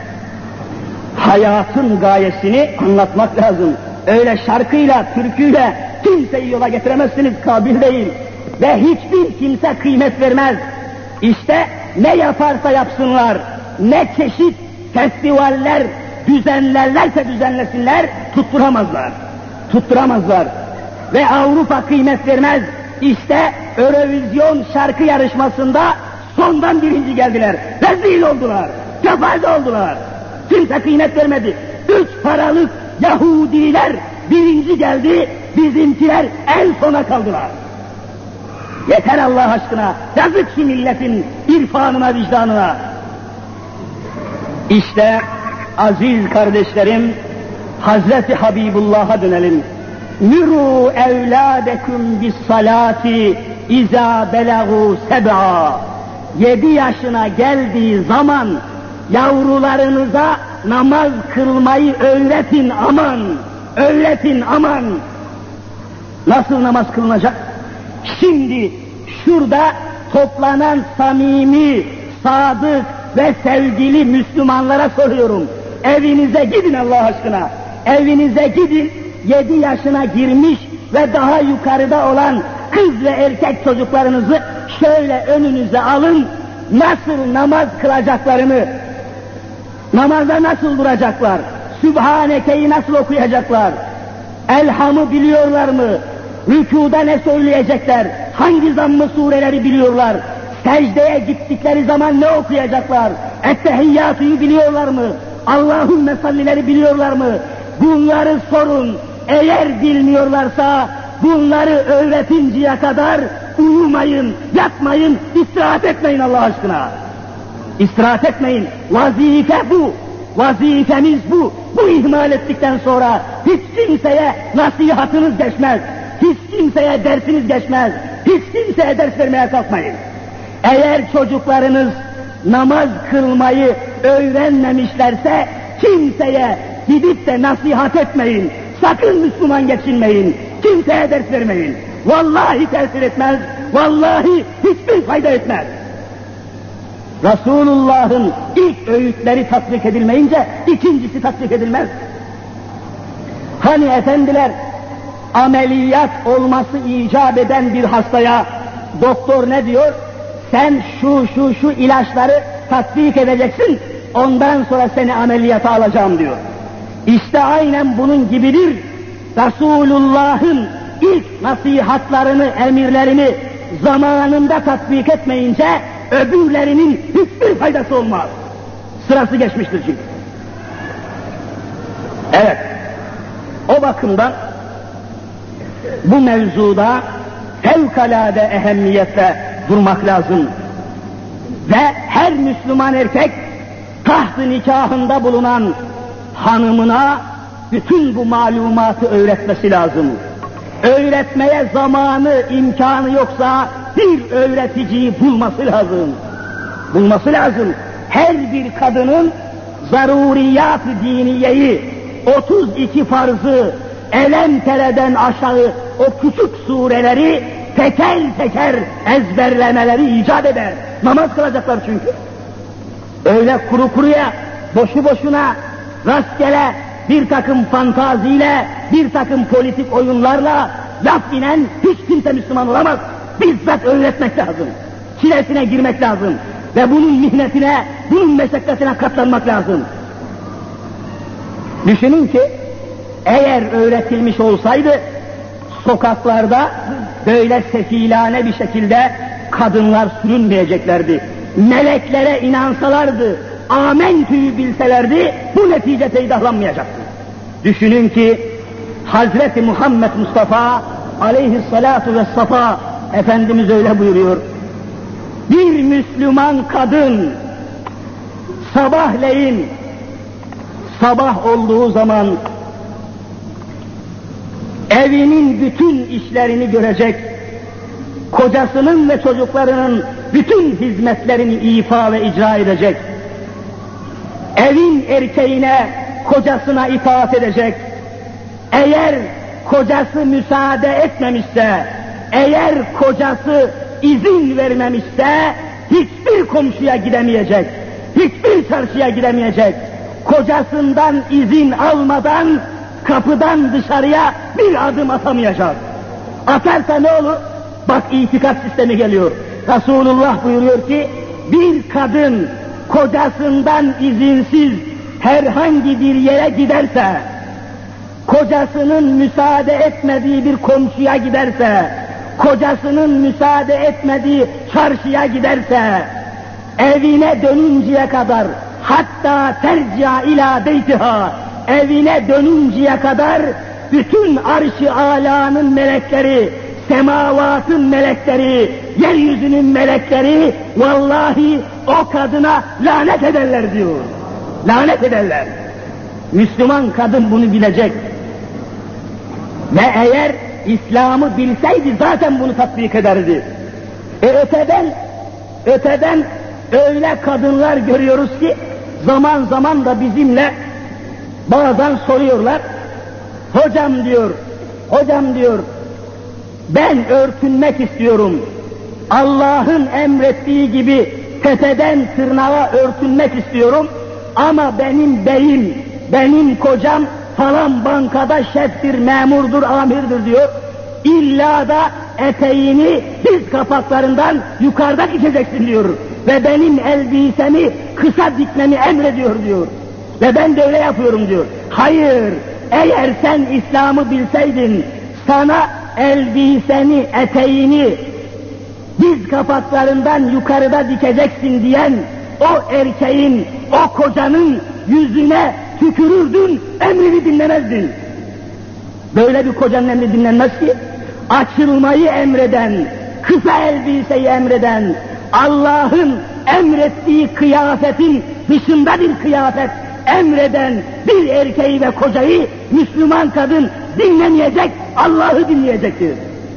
Hayatın gayesini anlatmak lazım. Öyle şarkıyla, türküyle kimseyi yola getiremezsiniz, kabil değil. Ve hiçbir kimse kıymet vermez. İşte ne yaparsa yapsınlar, ne çeşit festivaller düzenlerlerse düzenlesinler, tutturamazlar. Tutturamazlar. Ve Avrupa kıymet vermez. İşte Eurovision şarkı yarışmasında sondan birinci geldiler. Rezil oldular. Kefaze oldular. Kimse kıymet vermedi. 3 paralık Yahudiler birinci geldi, bizimkiler en sona kaldılar. Yeter Allah aşkına, yazık şu milletin irfanına, vicdanına. İşte aziz kardeşlerim, Hazreti Habibullah'a dönelim. Miru evladekum bis salati iza belagu seb'a. 7 yaşına geldiği zaman yavrularınıza namaz kılmayı öğretin aman. Öğretin aman. Nasıl namaz kılınacak? Şimdi şurada toplanan samimi, sadık ve sevgili Müslümanlara soruyorum. Evinize gidin Allah aşkına. Evinize gidin, 7 yaşına girmiş ve daha yukarıda olan kız ve erkek çocuklarınızı şöyle önünüze alın. Nasıl namaz kılacaklarını, namaza nasıl duracaklar, Sübhaneke'yi nasıl okuyacaklar, Elham'ı biliyorlar mı, rükuda ne söyleyecekler, hangi zamm-ı sureleri biliyorlar, secdeye gittikleri zaman ne okuyacaklar, ettehiyyatıyı biliyorlar mı, Allahümme sallileri biliyorlar mı? Bunları sorun. Eğer bilmiyorlarsa bunları öğretinceye kadar uyumayın, yatmayın, istirahat etmeyin Allah aşkına. İstirahat etmeyin. Vazife bu. Vazifemiz bu. Bu ihmal ettikten sonra hiç kimseye nasihatınız geçmez. Hiç kimseye dersiniz geçmez. Hiç kimseye ders vermeye kalkmayın. Eğer çocuklarınız namaz kılmayı öğrenmemişlerse kimseye gidip de nasihat etmeyin. Sakın Müslüman geçinmeyin. Kimseye ders vermeyin. Vallahi tesir etmez, vallahi hiçbir fayda etmez. Resulullah'ın ilk öğütleri tatbik edilmeyince ikincisi tatbik edilmez. Hani efendiler, ameliyat olması icap eden bir hastaya doktor ne diyor? Sen şu ilaçları tatbik edeceksin, ondan sonra seni ameliyata alacağım diyor. İşte aynen bunun gibidir. Resulullah'ın ilk nasihatlarını, emirlerini zamanında tatbik etmeyince öbürlerinin hiçbir faydası olmaz. Sırası geçmiştir çünkü. Evet, o bakımdan bu mevzuda fevkalade ehemmiyette durmak lazım. Ve her Müslüman erkek taht-ı nikahında bulunan hanımına bütün bu malumatı öğretmesi lazım. Öğretmeye zamanı, imkanı yoksa bir öğreticiyi bulması lazım. Bulması lazım. Her bir kadının zaruriyat-ı diniyeyi, 32 farzı, Elemtere'den aşağı o küçük sureleri teker teker ezberlemeleri icap eder. Namaz kılacaklar çünkü. Öyle kuru kuruya, boşu boşuna, rastgele bir takım fantaziyle, bir takım politik oyunlarla laf inen hiç kimse Müslüman olamaz. Bizzat öğretmek lazım. Çilesine girmek lazım. Ve bunun mihnetine, bunun meşakkatine katlanmak lazım. Düşünün ki, eğer öğretilmiş olsaydı, sokaklarda böyle sefilane bir şekilde kadınlar sürünmeyeceklerdi. Meleklere inansalardı, amentü'yü bilselerdi, bu netice peydahlanmayacaktı. Düşünün ki, Hazreti Muhammed Mustafa aleyhissalatu vesselam Efendimiz öyle buyuruyor. Bir Müslüman kadın sabahleyin, sabah olduğu zaman evinin bütün işlerini görecek, kocasının ve çocuklarının bütün hizmetlerini ifa ve icra edecek, evin erkeğine, kocasına itaat edecek, eğer kocası müsaade etmemişse, eğer kocası izin vermemişse, hiçbir komşuya gidemeyecek, hiçbir çarşıya gidemeyecek, kocasından izin almadan kapıdan dışarıya bir adım atamayacak. Atarsa ne olur? Bak itikat sistemi geliyor. Resulullah buyuruyor ki, bir kadın kocasından izinsiz herhangi bir yere giderse, kocasının müsaade etmediği bir komşuya giderse, kocasının müsaade etmediği çarşıya giderse, evine dönünceye kadar, hatta terci'a ila beytiha, evine dönünceye kadar bütün arş-ı âlânın melekleri, semavatın melekleri, yeryüzünün melekleri vallahi o kadına lanet ederler diyor. Lanet ederler. Müslüman kadın bunu bilecek. Ve eğer İslam'ı bilseydi zaten bunu tatbik ederdi. Öteden öyle kadınlar görüyoruz ki zaman zaman da bizimle bazen soruyorlar. Hocam diyor, ben örtünmek istiyorum. Allah'ın emrettiği gibi tepeden tırnağa örtünmek istiyorum. Ama benim beyim, benim kocam falan bankada şeftir, memurdur, amirdir diyor. İlla da eteğini diz kapaklarından yukarıda dikeceksin diyor. Ve benim elbisemi kısa dikmemi emrediyor diyor. Ve ben de öyle yapıyorum diyor. Hayır, eğer sen İslam'ı bilseydin, sana elbiseni, eteğini diz kapaklarından yukarıda dikeceksin diyen o erkeğin, o kocanın yüzüne tükürürdün, emrini dinlemezdin. Böyle bir kocanın emri dinlenmez ki. Açılmayı emreden, kısa elbiseyi emreden, Allah'ın emrettiği kıyafetin dışında bir kıyafet emreden bir erkeği ve kocayı Müslüman kadın dinlemeyecek, Allah'ı dinleyecektir.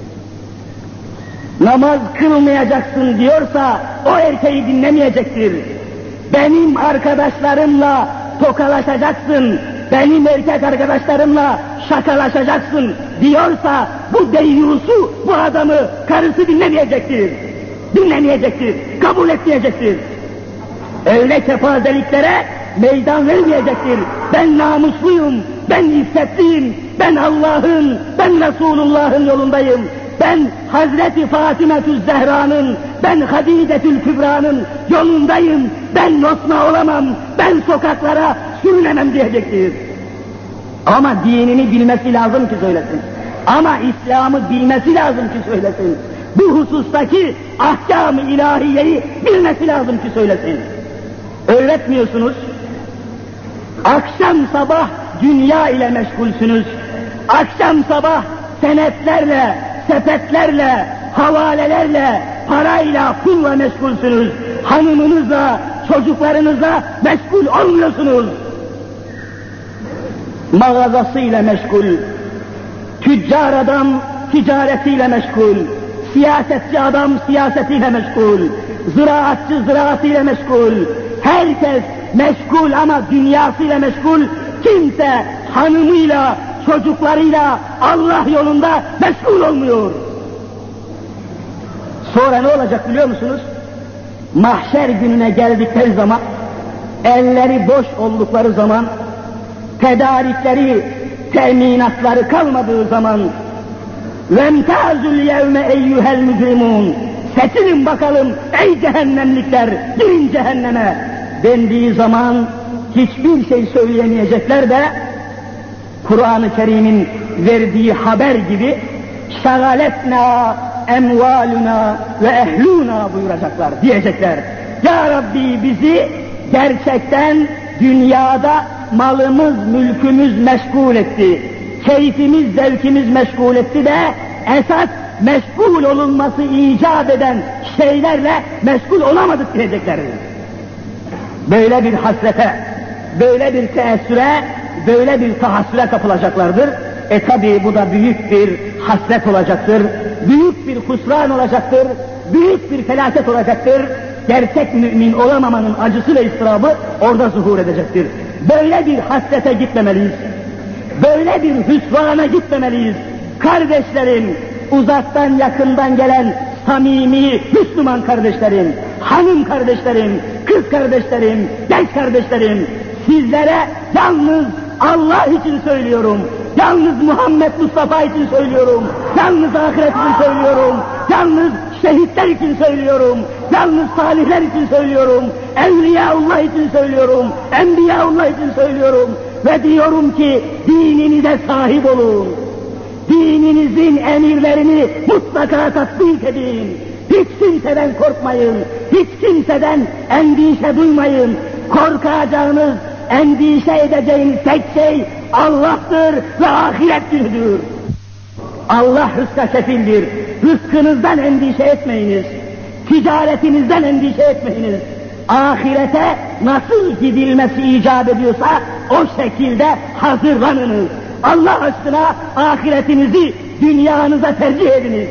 Namaz kılmayacaksın diyorsa o erkeği dinlemeyecektir. Benim arkadaşlarımla tokalaşacaksın, benim erkek arkadaşlarımla şakalaşacaksın diyorsa bu deyyusu, bu adamı karısı dinlemeyecektir, kabul etmeyecektir. Öyle kepazeliklere meydan vermeyecektir. Ben namusluyum, ben iffetliyim, ben Allah'ın, ben Resulullah'ın yolundayım. Ben Hazreti Fatimetü Zehra'nın, ben Hadidetül Kübra'nın yolundayım. Ben losna olamam, ben sokaklara sürünemem diyecektir. Ama dinini bilmesi lazım ki söylesin. Ama İslam'ı bilmesi lazım ki söylesin. Bu husustaki ahkam-ı ilahiyeyi bilmesi lazım ki söylesin. Öğretmiyorsunuz. Akşam sabah dünya ile meşgulsünüz. Akşam sabah senetlerle, sepetlerle, havalelerle, parayla, pulla meşgulsünüz. Hanımınızla, çocuklarınızla meşgul olmuyorsunuz. Mağazasıyla meşgul, tüccar adam ticaretiyle meşgul, siyasetçi adam siyasetiyle meşgul, ziraatçı ziraatıyla meşgul, herkes meşgul ama dünyasıyla meşgul, kimse hanımıyla, çocuklarıyla Allah yolunda meşgul olmuyor. Sonra ne olacak biliyor musunuz? Mahşer gününe geldikleri zaman, elleri boş oldukları zaman, tedarikleri, teminatları kalmadığı zaman وَمْتَازُ الْيَوْمَ اَيُّهَا الْمُجْرِمُونَ seçilin bakalım ey cehennemlikler, girin cehenneme dendiği zaman hiçbir şey söyleyemeyecekler de Kur'an-ı Kerim'in verdiği haber gibi şagaletna emvaluna ve ehluna buyuracaklar, diyecekler. Ya Rabbi bizi gerçekten dünyada malımız, mülkümüz meşgul etti. Keyfimiz, zevkimiz meşgul etti de esas meşgul olunması icap eden şeylerle meşgul olamadık diyecekler. Böyle bir hasrete, böyle bir teessüre, böyle bir tahassüre kapılacaklardır. Tabi bu da büyük bir hasret olacaktır, büyük bir husran olacaktır, büyük bir felaket olacaktır. Gerçek mümin olamamanın acısı ve ıstırabı orada zuhur edecektir. Böyle bir hasrete gitmemeliyiz. Böyle bir hüsrana gitmemeliyiz. Kardeşlerim, uzaktan yakından gelen samimi Müslüman kardeşlerim, hanım kardeşlerim, kız kardeşlerim, genç kardeşlerim, sizlere yalnız Allah için söylüyorum, yalnız Muhammed Mustafa için söylüyorum, yalnız ahiret için söylüyorum, yalnız şehitler için söylüyorum, yalnız salihler için söylüyorum, Evliyaullah için söylüyorum, Enbiyaullah için söylüyorum ve diyorum ki dininize sahip olun. Dininizin emirlerini mutlaka tatbik edin. Hiç kimseden korkmayın, hiç kimseden endişe duymayın. Korkacağınız, endişe edeceğiniz tek şey Allah'tır ve ahiret günüdür. Allah rızka kefildir. Rızkınızdan endişe etmeyiniz. Ticaretinizden endişe etmeyiniz. Ahirete nasıl gidilmesi icap ediyorsa o şekilde hazırlanınız. Allah aşkına ahiretinizi dünyanıza tercih ediniz.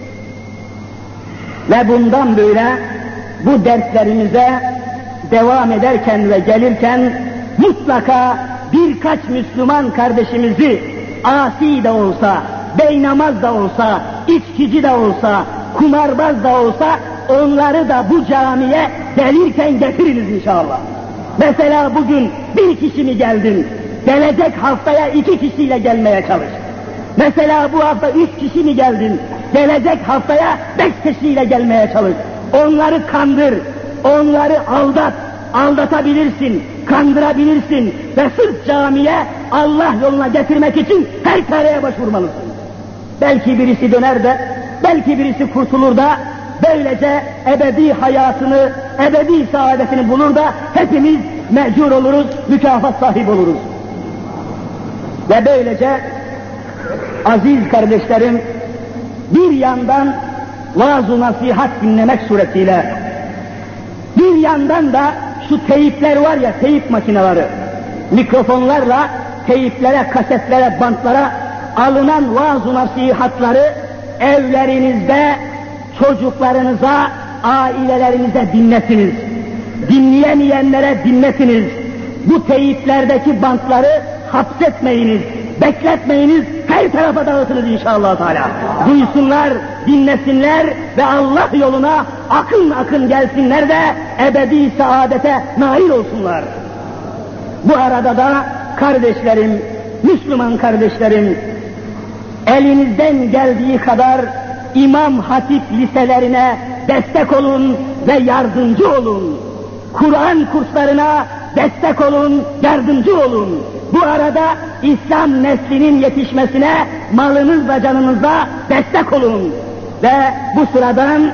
Ve bundan böyle bu derslerimize devam ederken ve gelirken mutlaka birkaç Müslüman kardeşimizi asi de olsa, beynamaz da olsa, içkici de olsa, kumarbaz da olsa onları da bu camiye gelirken getiriniz inşallah. Mesela bugün bir kişi mi geldin? Gelecek haftaya 2 kişiyle gelmeye çalış. Mesela bu hafta 3 kişi mi geldin? Gelecek haftaya 5 kişiyle gelmeye çalış. Onları kandır, onları aldatabilirsin, kandırabilirsin ve sırf camiye Allah yoluna getirmek için her çareye başvurmalısın. Belki birisi döner de, belki birisi kurtulur da, böylece ebedi hayatını, ebedi saadetini bulur da hepimiz mecbur oluruz, mükafat sahibi oluruz. Ve böylece aziz kardeşlerim, bir yandan vaaz-ı nasihat dinlemek suretiyle, bir yandan da şu teyipler var ya, teyip makineleri, mikrofonlarla teyiplere, kasetlere, bantlara alınan vaaz-ı nasihatları evlerinizde çocuklarınıza, ailelerinize dinletiniz. Dinleyemeyenlere dinletiniz. Bu teyiplerdeki bantları hapsetmeyiniz, bekletmeyiniz, her tarafa dağıtınız inşallah Teala. Duysunlar, dinlesinler ve Allah yoluna akın akın gelsinler de ebedi saadete nail olsunlar. Bu arada da kardeşlerim, Müslüman kardeşlerim, elinizden geldiği kadar İmam Hatip liselerine destek olun ve yardımcı olun. Kur'an kurslarına destek olun, yardımcı olun. Bu arada İslam neslinin yetişmesine malınızla canınızla destek olun. Ve bu sıradan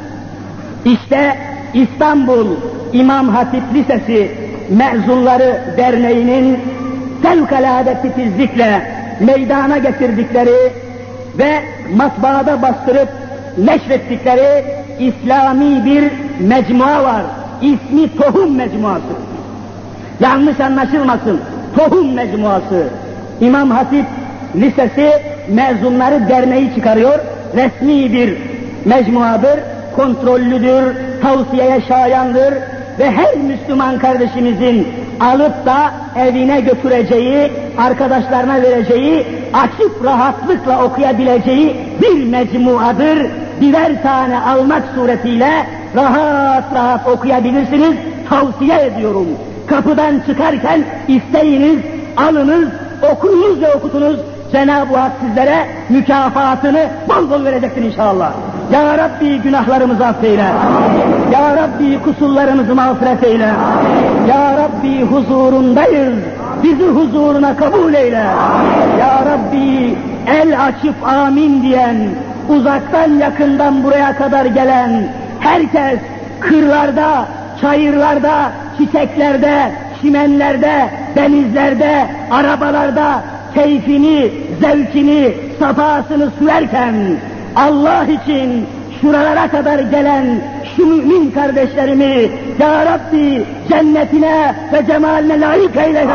işte İstanbul İmam Hatip Lisesi Mezunları Derneği'nin fevkalade titizlikle meydana getirdikleri ve matbaada bastırıp neşrettikleri İslami bir mecmua var. İsmi Tohum Mecmuası. Yanlış anlaşılmasın. Tohum Mecmuası. İmam Hatip Lisesi Mezunları Derneği çıkarıyor. Resmi bir mecmuadır, kontrollüdür, tavsiyeye şayandır ve her Müslüman kardeşimizin alıp da evine götüreceği, arkadaşlarına vereceği, açıp rahatlıkla okuyabileceği bir mecmuadır. Birer tane almak suretiyle rahat rahat okuyabilirsiniz. Tavsiye ediyorum. Kapıdan çıkarken isteyiniz, alınız, okuyunuz ve okutunuz. Cenab-ı Hak sizlere mükafatını bol bol verecektir inşallah. Ya Rabbi günahlarımızı affeyle. Ya Rabbi kusurlarımızı mağfiret eyle. Ya Rabbi huzurundayız. Bizi huzuruna kabul eyle. Ya Rabbi el açıp amin diyen, uzaktan yakından buraya kadar gelen herkes kırlarda, çayırlarda, çiçeklerde, çimenlerde, denizlerde, arabalarda keyfini, zevkini, safasını sürerken Allah için şuralara kadar gelen şu mümin kardeşlerimi Ya Rabbi cennetine ve cemaline layık eyle ya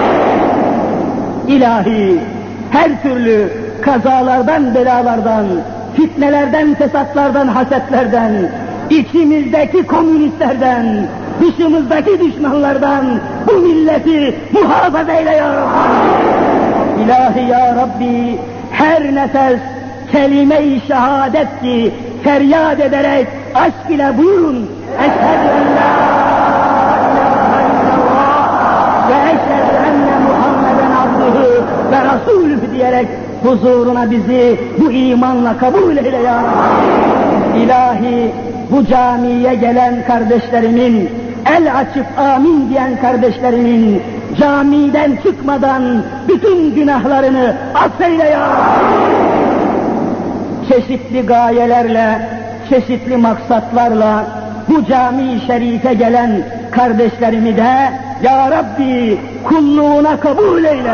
Rabbi. İlahi her türlü kazalardan, belalardan, fitnelerden, fesatlardan, hasetlerden, içimizdeki komünistlerden, dışımızdaki düşmanlardan bu milleti muhafaza eyle ya Rabbi. İlahi ya Rabbi her nefes kelime-i şehadet ki feryat ederek aşk ile buyurun. Eşhedü en la ilahe illallah ve eşhedü enne Muhammeden abduhu ve rasulühü diyerek huzuruna bizi bu imanla kabul eyle ya Rabbi. İlahi bu camiye gelen kardeşlerimin, el açıp amin diyen kardeşlerimin camiden çıkmadan bütün günahlarını affeyle ya Rabbi. Çeşitli gayelerle, çeşitli maksatlarla bu cami-i şerife gelen kardeşlerimi de ya Rabbi kulluğuna kabul eyle.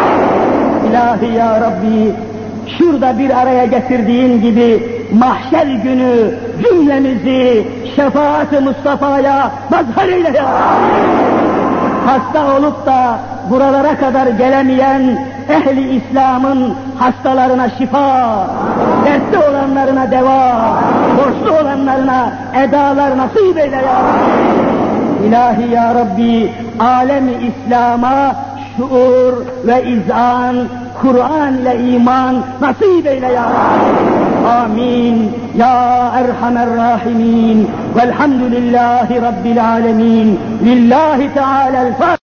İlahi ya Rabbi şurada bir araya getirdiğin gibi mahşer günü cümlemizi şefaat-ı Mustafa'ya mazhar eyle ya Rabbi. Hasta olup da buralara kadar gelemeyen ehli İslam'ın hastalarına şifa, dertli olanlarına deva, borçlu olanlarına edalar nasip eyle ya Rabbi. İlahi ya Rabbi alemi İslam'a şuur ve izan, Kur'an ile iman nasip eyle ya Rabbi. Amin. Ya Erhamer Rahimin. Velhamdülillahi Rabbil Alemin. Lillahi Teala'l-Fatiha.